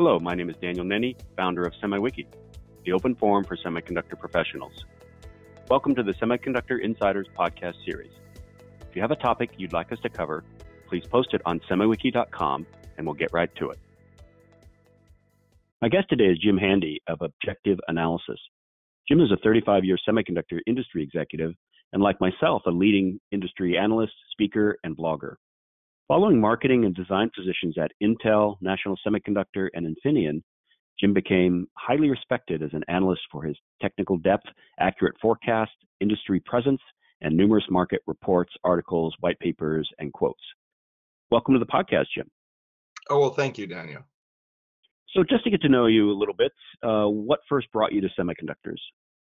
Hello, my name is Daniel Nenny, founder of SemiWiki, the open forum for semiconductor professionals. Welcome to the Semiconductor Insiders podcast series. If you have a topic you'd like us to cover, please post it on semiwiki.com and we'll get right to it. My guest today is Jim Handy of Objective Analysis. Jim is a 35-year semiconductor industry executive and, like myself, a leading industry analyst, speaker, and blogger. Following marketing and design positions at Intel, National Semiconductor, and Infineon, Jim became highly respected as an analyst for his technical depth, accurate forecast, industry presence, and numerous market reports, articles, white papers, and quotes. Welcome to the podcast, Jim. Oh, well, thank you, Daniel. So just to get to know you a little bit, what first brought you to semiconductors?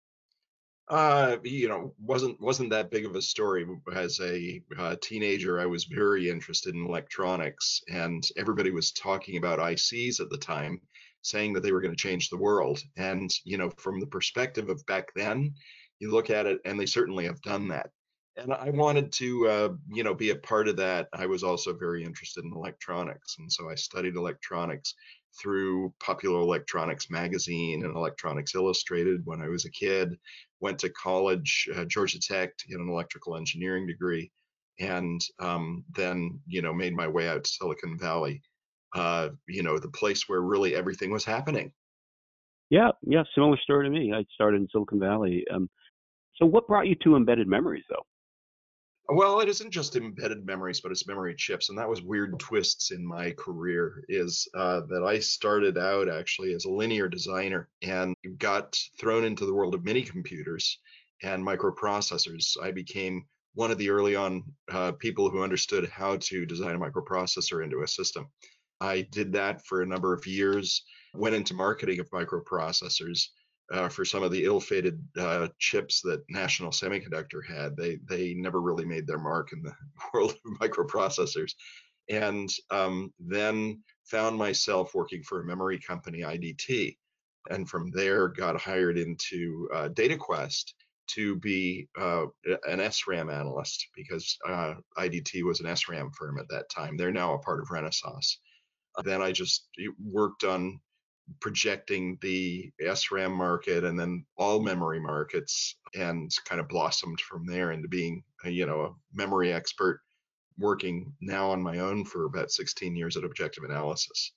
Wasn't that big of a story. As a teenager, I was very interested in electronics, and everybody was talking about ICs at the time, saying that they were going to change the world. And, from the perspective of back then, you look at it, and they certainly have done that. And I wanted to, be a part of that. I was also very interested in electronics, and so I studied electronics through Popular Electronics magazine and Electronics Illustrated when I was a kid. Went to college, Georgia Tech, to get an electrical engineering degree, and then made my way out to Silicon Valley. The place where really everything was happening. Yeah, similar story to me. I started in Silicon Valley. So what brought you to embedded memories, though? Well, it isn't just embedded memories, but it's memory chips, and that was weird twists in my career. Is that I started out actually as a linear designer and got thrown into the world of mini computers and microprocessors. I became one of the early on people who understood how to design a microprocessor into a system. I did that for a number of years, went into marketing of microprocessors. For some of the ill-fated chips that National Semiconductor had. They never really made their mark in the world of microprocessors. And then found myself working for a memory company, IDT. And from there got hired into DataQuest to be an SRAM analyst, because IDT was an SRAM firm at that time. They're now a part of Renesas. Then I just worked on projecting the SRAM market and then all memory markets, and kind of blossomed from there into being a memory expert, working now on my own for about 16 years at Objective Analysis.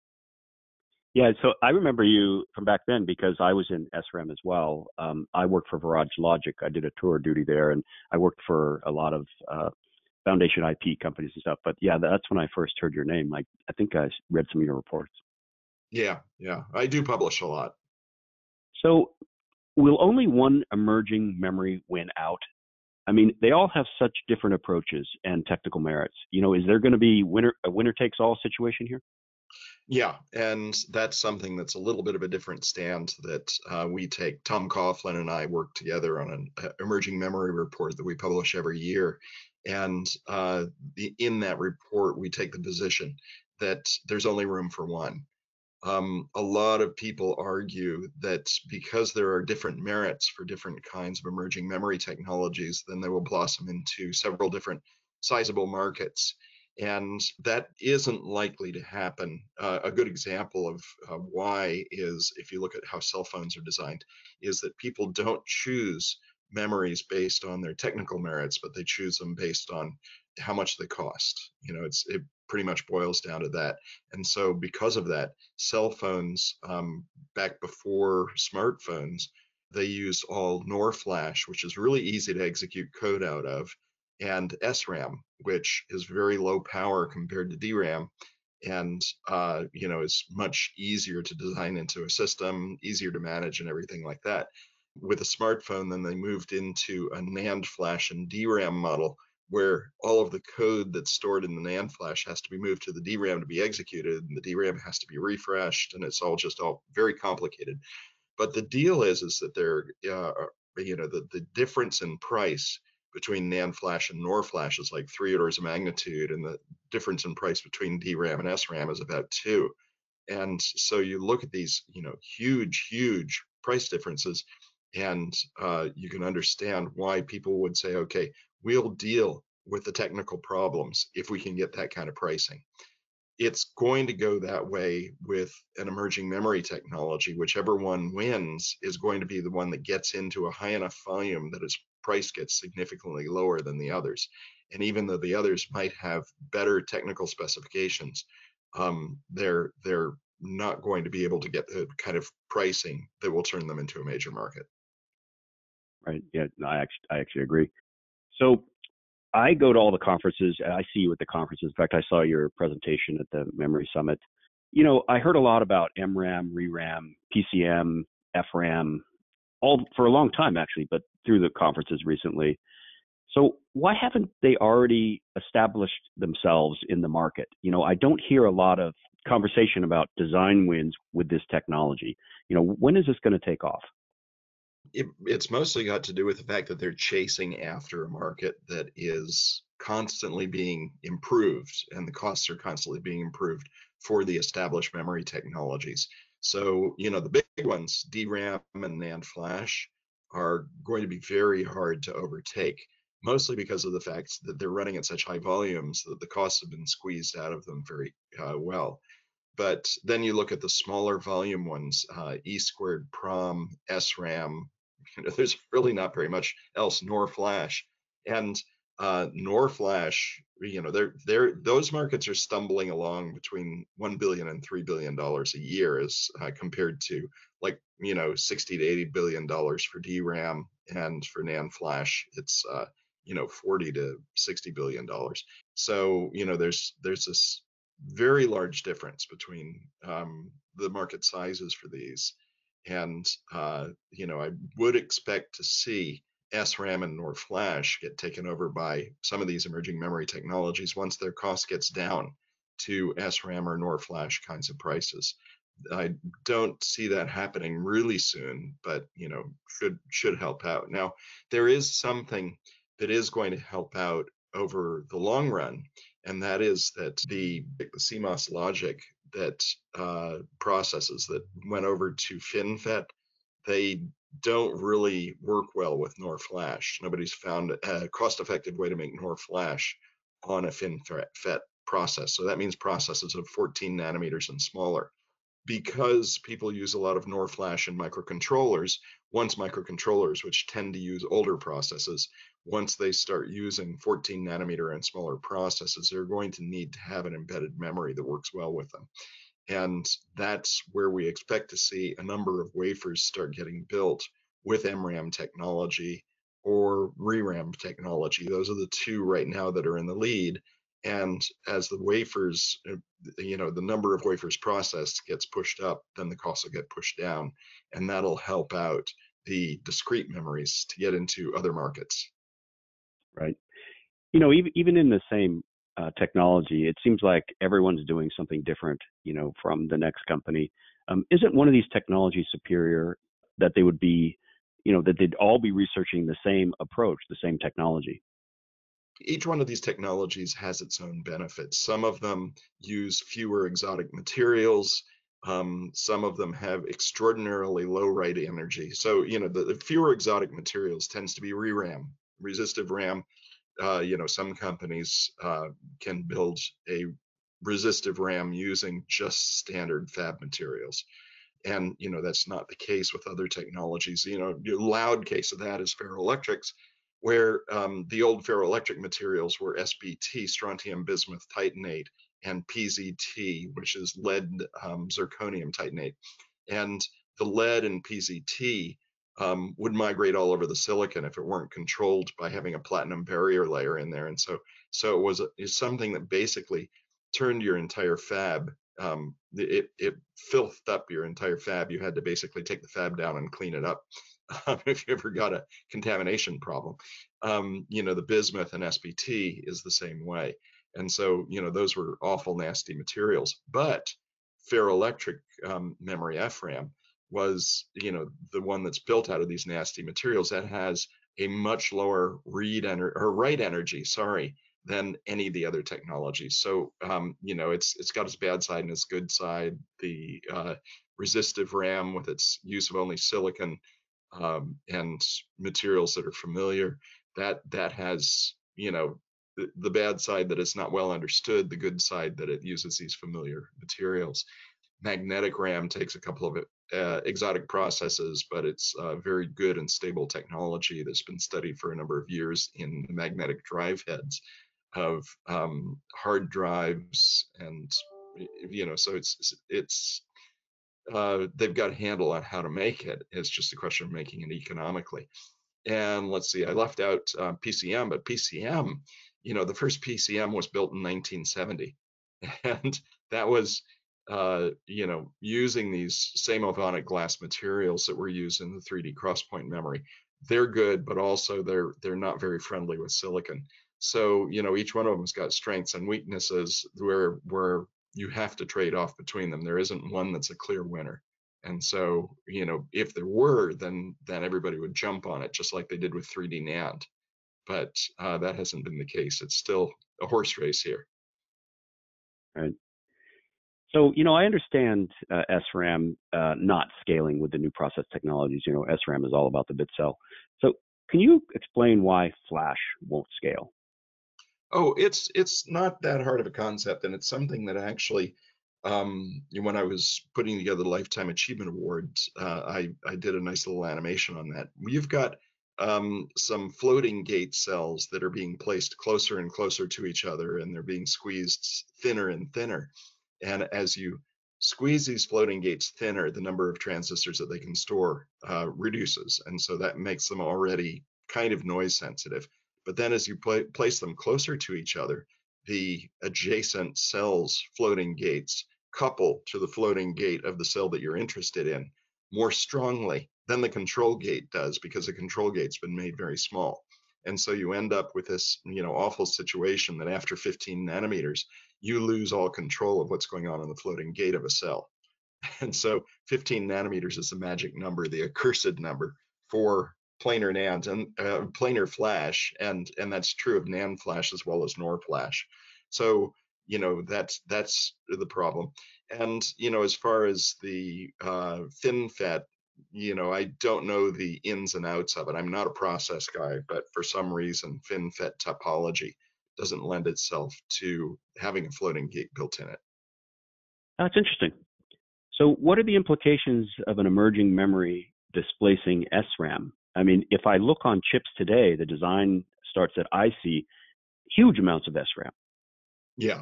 Yeah, so I remember you from back then because I was in SRAM as well. I worked for Viraj Logic. I did a tour of duty there, and I worked for a lot of foundation IP companies and stuff. But yeah, that's when I first heard your name. I think I read some of your reports. Yeah, I do publish a lot. So will only one emerging memory win out? I mean, they all have such different approaches and technical merits. Is there going to be a winner takes all situation here? Yeah, and that's something that's a little bit of a different stand that we take. Tom Coughlin and I work together on an emerging memory report that we publish every year. And in that report, we take the position that there's only room for one. A lot of people argue that because there are different merits for different kinds of emerging memory technologies, then they will blossom into several different sizable markets. And that isn't likely to happen. A good example of why is, if you look at how cell phones are designed, is that people don't choose memories based on their technical merits, but they choose them based on how much they cost. It pretty much boils down to that. And so because of that, cell phones, back before smartphones, they used all NOR flash, which is really easy to execute code out of, and SRAM, which is very low power compared to DRAM, and is much easier to design into a system, easier to manage, and everything like that. With a smartphone, then they moved into a NAND flash and DRAM model, where all of the code that's stored in the NAND flash has to be moved to the DRAM to be executed, and the DRAM has to be refreshed, and it's all very complicated. But the deal is that the difference in price between NAND flash and NOR flash is like 3 orders of magnitude, and the difference in price between DRAM and SRAM is about 2. And so you look at these, huge price differences, and you can understand why people would say, okay, we'll deal with the technical problems if we can get that kind of pricing. it's going to go that way with an emerging memory technology. Whichever one wins is going to be the one that gets into a high enough volume that its price gets significantly lower than the others. And even though the others might have better technical specifications, they're not going to be able to get the kind of pricing that will turn them into a major market. Right. Yeah. No, I actually agree. So I go to all the conferences. I see you at the conferences. In fact, I saw your presentation at the Memory Summit. I heard a lot about MRAM, ReRAM, PCM, FRAM, all for a long time actually, but through the conferences recently. So why haven't they already established themselves in the market? I don't hear a lot of conversation about design wins with this technology. When is this going to take off? It's mostly got to do with the fact that they're chasing after a market that is constantly being improved, and the costs are constantly being improved for the established memory technologies. So, the big ones, DRAM and NAND flash, are going to be very hard to overtake, mostly because of the fact that they're running at such high volumes that the costs have been squeezed out of them very well. But then you look at the smaller volume ones, E squared PROM, SRAM, there's really not very much else, NOR flash. And NOR flash, those markets are stumbling along between $1 billion and $3 billion a year as compared to, like, 60 to $80 billion for DRAM, and for NAND flash, it's 40 to $60 billion. So, there's this very large difference between the market sizes for these. And, I would expect to see SRAM and NOR flash get taken over by some of these emerging memory technologies once their cost gets down to SRAM or NOR flash kinds of prices. I don't see that happening really soon, but should help out. Now, there is something that is going to help out over the long run, and that is that the CMOS logic that processes that went over to FinFET, they don't really work well with NOR flash. Nobody's found a cost-effective way to make NOR flash on a FinFET process. So that means processes of 14 nanometers and smaller. Because people use a lot of NOR flash in microcontrollers, once microcontrollers, which tend to use older processes, once they start using 14 nanometer and smaller processes, they're going to need to have an embedded memory that works well with them. And that's where we expect to see a number of wafers start getting built with MRAM technology or ReRAM technology. Those are the two right now that are in the lead. And as the wafers, the number of wafers processed gets pushed up, then the costs will get pushed down. And that'll help out the discrete memories to get into other markets. Right. Even in the same technology, it seems like everyone's doing something different, from the next company. Isn't one of these technologies superior that they would be, that they'd all be researching the same approach, the same technology? Each one of these technologies has its own benefits. Some of them use fewer exotic materials. Some of them have extraordinarily low write energy. So, the fewer exotic materials tends to be ReRAM, resistive RAM. Some companies can build a resistive RAM using just standard fab materials. And, that's not the case with other technologies. The loud case of that is ferroelectrics, where the old ferroelectric materials were SBT, strontium bismuth titanate, and PZT, which is lead zirconium titanate. And the lead in PZT would migrate all over the silicon if it weren't controlled by having a platinum barrier layer in there. And so it's something that basically turned your entire fab. It filthed up your entire fab. You had to basically take the fab down and clean it up if you ever got a contamination problem. The bismuth and SBT is the same way. And so, those were awful, nasty materials. But ferroelectric memory FRAM was, the one that's built out of these nasty materials that has a much lower write energy, than any of the other technologies. So, it's got its bad side and its good side. The resistive RAM, with its use of only silicon and materials that are familiar, that has, the bad side that it's not well understood, the good side that it uses these familiar materials. Magnetic RAM takes a couple of exotic processes, but it's very good and stable technology that's been studied for a number of years in the magnetic drive heads of hard drives, and so it's they've got a handle on how to make it. It's just a question of making it economically. And let's see, I left out PCM, but PCM, the first PCM was built in 1970, and that was using these same Ovonic glass materials that were used in the 3D crosspoint memory. They're good, but also they're not very friendly with silicon. So each one of them's got strengths and weaknesses where you have to trade off between them. There isn't one that's a clear winner. And so, if there were, then everybody would jump on it, just like they did with 3D NAND. But that hasn't been the case. It's still a horse race here. Right. So, I understand SRAM not scaling with the new process technologies. SRAM is all about the bit cell. So can you explain why flash won't scale? Oh, it's not that hard of a concept, and it's something that actually, when I was putting together the Lifetime Achievement Awards, I did a nice little animation on that. You've got some floating gate cells that are being placed closer and closer to each other, and they're being squeezed thinner and thinner. And as you squeeze these floating gates thinner, the number of transistors that they can store reduces, and so that makes them already kind of noise sensitive. But then as you place them closer to each other, the adjacent cells' floating gates couple to the floating gate of the cell that you're interested in more strongly than the control gate does, because the control gate's been made very small. And so you end up with this, awful situation that after 15 nanometers, you lose all control of what's going on in the floating gate of a cell. And so 15 nanometers is the magic number, the accursed number for planar NAND and planar flash, and that's true of NAND flash as well as NOR flash. So that's the problem. And as far as the FinFET, I don't know the ins and outs of it. I'm not a process guy, but for some reason FinFET topology doesn't lend itself to having a floating gate built in it. That's interesting. So what are the implications of an emerging memory displacing SRAM? I mean, if I look on chips today, the design starts at IC, huge amounts of SRAM. Yeah,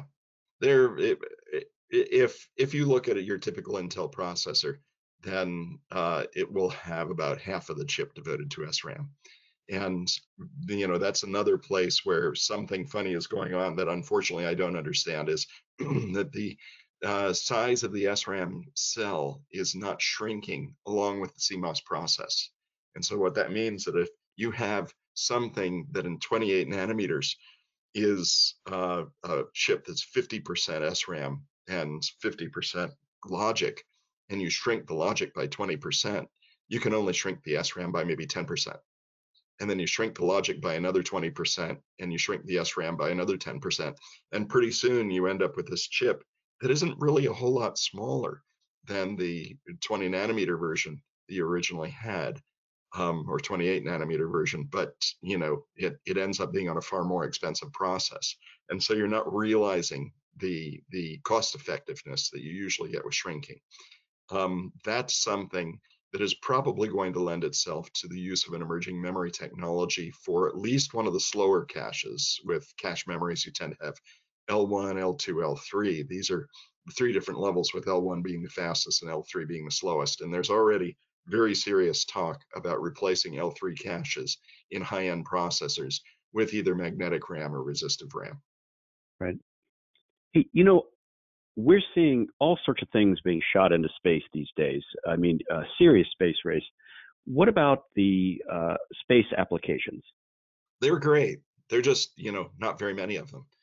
if you look at your typical Intel processor, then it will have about half of the chip devoted to SRAM. And that's another place where something funny is going on that unfortunately I don't understand, is that the size of the SRAM cell is not shrinking along with the CMOS process. And so what that means that if you have something that in 28 nanometers is a chip that's 50% SRAM and 50% logic, and you shrink the logic by 20%, you can only shrink the SRAM by maybe 10%. And then you shrink the logic by another 20%, and you shrink the SRAM by another 10%. And pretty soon you end up with this chip that isn't really a whole lot smaller than the 20 nanometer version that you originally had, or 28 nanometer version, but it ends up being on a far more expensive process. And so you're not realizing the cost effectiveness that you usually get with shrinking. That's something that is probably going to lend itself to the use of an emerging memory technology for at least one of the slower caches. With cache memories, you tend to have L1, L2, L3. These are the three different levels, with L1 being the fastest and L3 being the slowest. And there's already very serious talk about replacing L3 caches in high-end processors with either magnetic RAM or resistive RAM. Right. Hey, we're seeing all sorts of things being shot into space these days. I mean, a serious space race. What about the space applications? They're great. They're just, not very many of them.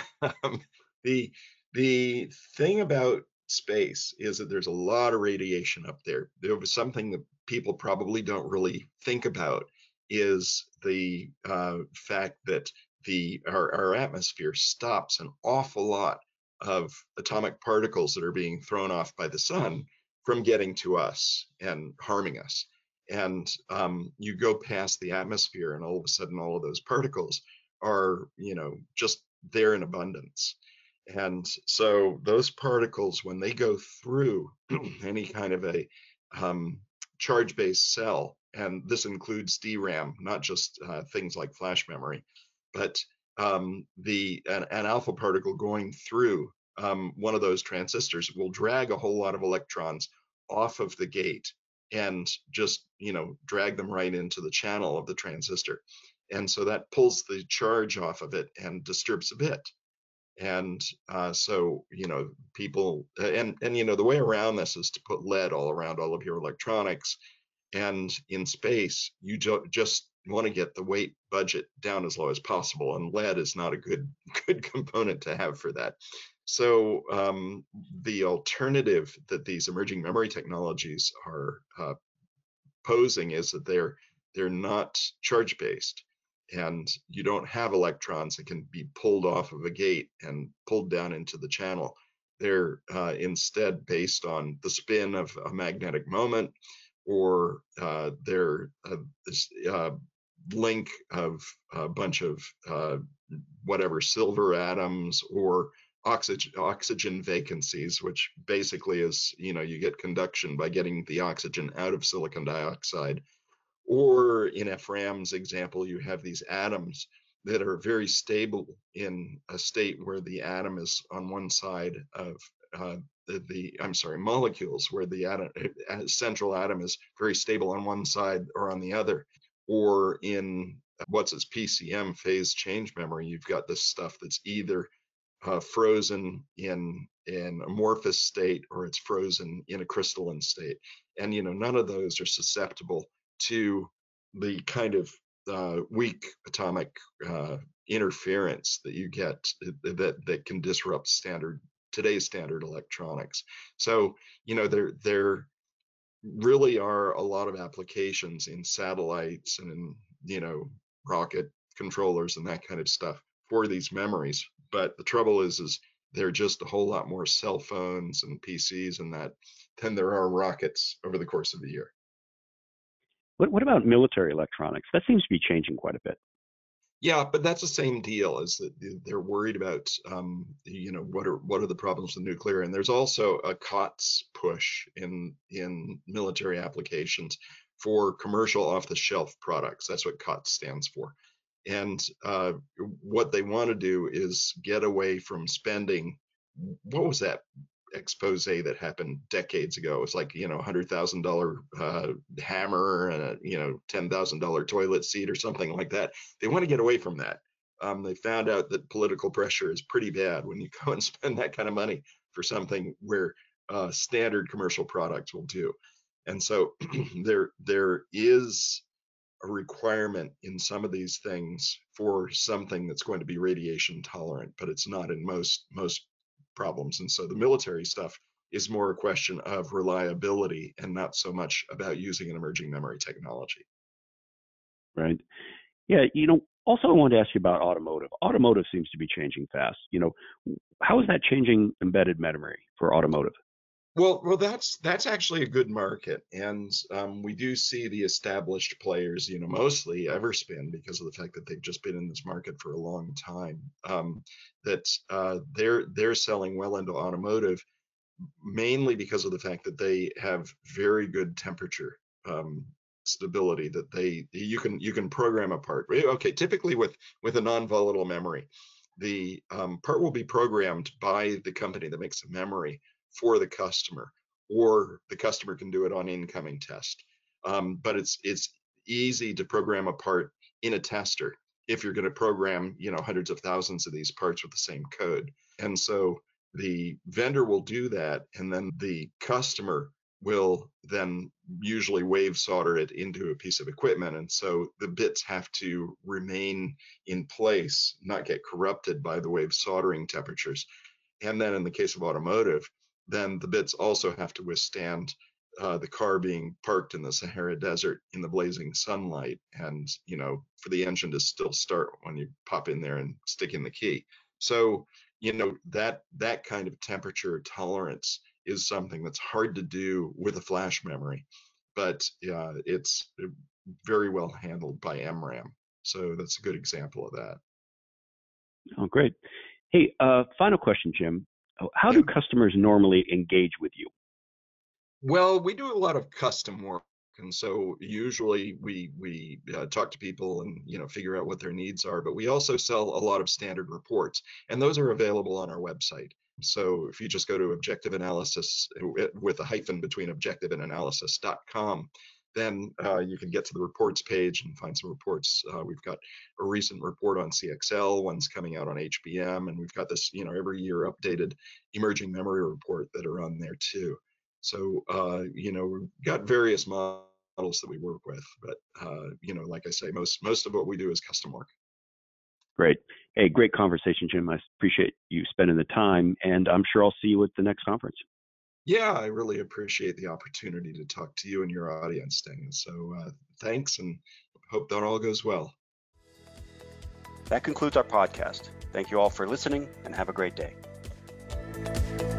The thing about space is that there's a lot of radiation up there. There was something that people probably don't really think about, is the fact that our atmosphere stops an awful lot of atomic particles that are being thrown off by the sun from getting to us and harming us. And you go past the atmosphere, and all of a sudden all of those particles are, just there in abundance. And so those particles, when they go through any kind of a um, charge-based cell, and this includes DRAM, not just things like flash memory, but an alpha particle going through one of those transistors will drag a whole lot of electrons off of the gate and just drag them right into the channel of the transistor, and so that pulls the charge off of it and disturbs a bit. And so people, and the way around this is to put lead all around all of your electronics. And in space, you just want to get the weight budget down as low as possible, and lead is not a good component to have for that. So the alternative that these emerging memory technologies are posing is that they're not charge based, and you don't have electrons that can be pulled off of a gate and pulled down into the channel. They're instead based on the spin of a magnetic moment, or they're this link of a bunch of whatever silver atoms, or oxygen vacancies, which basically is, you get conduction by getting the oxygen out of silicon dioxide. Or in Ephraim's example, you have these atoms that are very stable in a state where the atom is on one side of molecules, where the central atom is very stable on one side or on the other. Or in what's its PCM, phase change memory, you've got this stuff that's either frozen in an amorphous state, or it's frozen in a crystalline state. And none of those are susceptible to the kind of weak atomic interference that you get that can disrupt today's standard electronics. So there really are a lot of applications in satellites and in rocket controllers and that kind of stuff for these memories. But the trouble is there are just a whole lot more cell phones and PCs and that than there are rockets over the course of the year. What about military electronics? That seems to be changing quite a bit. Yeah, but that's the same deal, is that they're worried about, what are the problems with nuclear. And there's also a COTS push in military applications for commercial off-the-shelf products. That's what COTS stands for. And what they want to do is get away from spending, what was that expose that happened decades ago? It's like, $100,000 hammer and a, $10,000 toilet seat or something like that. They want to get away from that. They found out that political pressure is pretty bad when you go and spend that kind of money for something where standard commercial products will do. And so there is a requirement in some of these things for something that's going to be radiation tolerant, but it's not in most problems. And so the military stuff is more a question of reliability and not so much about using an emerging memory technology. Right. Yeah. Also, I wanted to ask you about automotive. Automotive seems to be changing fast. How is that changing embedded memory for automotive? Well, that's actually a good market, and we do see the established players, mostly Everspin, because of the fact that they've just been in this market for a long time. That they're selling well into automotive, mainly because of the fact that they have very good temperature stability. That you can program a part. Okay, typically with a non-volatile memory, the part will be programmed by the company that makes the memory for the customer, or the customer can do it on incoming test. But it's easy to program a part in a tester if you're going to program hundreds of thousands of these parts with the same code. And so the vendor will do that, and then the customer will then usually wave solder it into a piece of equipment. And so the bits have to remain in place, not get corrupted by the wave soldering temperatures. And then in the case of automotive, then the bits also have to withstand the car being parked in the Sahara Desert in the blazing sunlight, and for the engine to still start when you pop in there and stick in the key. So that kind of temperature tolerance is something that's hard to do with a flash memory, but it's very well handled by MRAM. So that's a good example of that. Oh, great. Hey, final question, Jim. How Yeah. do customers normally engage with you? Well, we do a lot of custom work, and so usually we talk to people and figure out what their needs are. But we also sell a lot of standard reports, and those are available on our website. So if you just go to Objective Analysis with a hyphen between objective and analysis.com, then you can get to the reports page and find some reports. We've got a recent report on CXL, one's coming out on HBM, and we've got this, every year updated emerging memory report that are on there too. So, we've got various models that we work with, but, like I say, most of what we do is custom work. Great. Hey, great conversation, Jim. I appreciate you spending the time, and I'm sure I'll see you at the next conference. Yeah, I really appreciate the opportunity to talk to you and your audience, Dan. So, thanks, and hope that all goes well. That concludes our podcast. Thank you all for listening, and have a great day.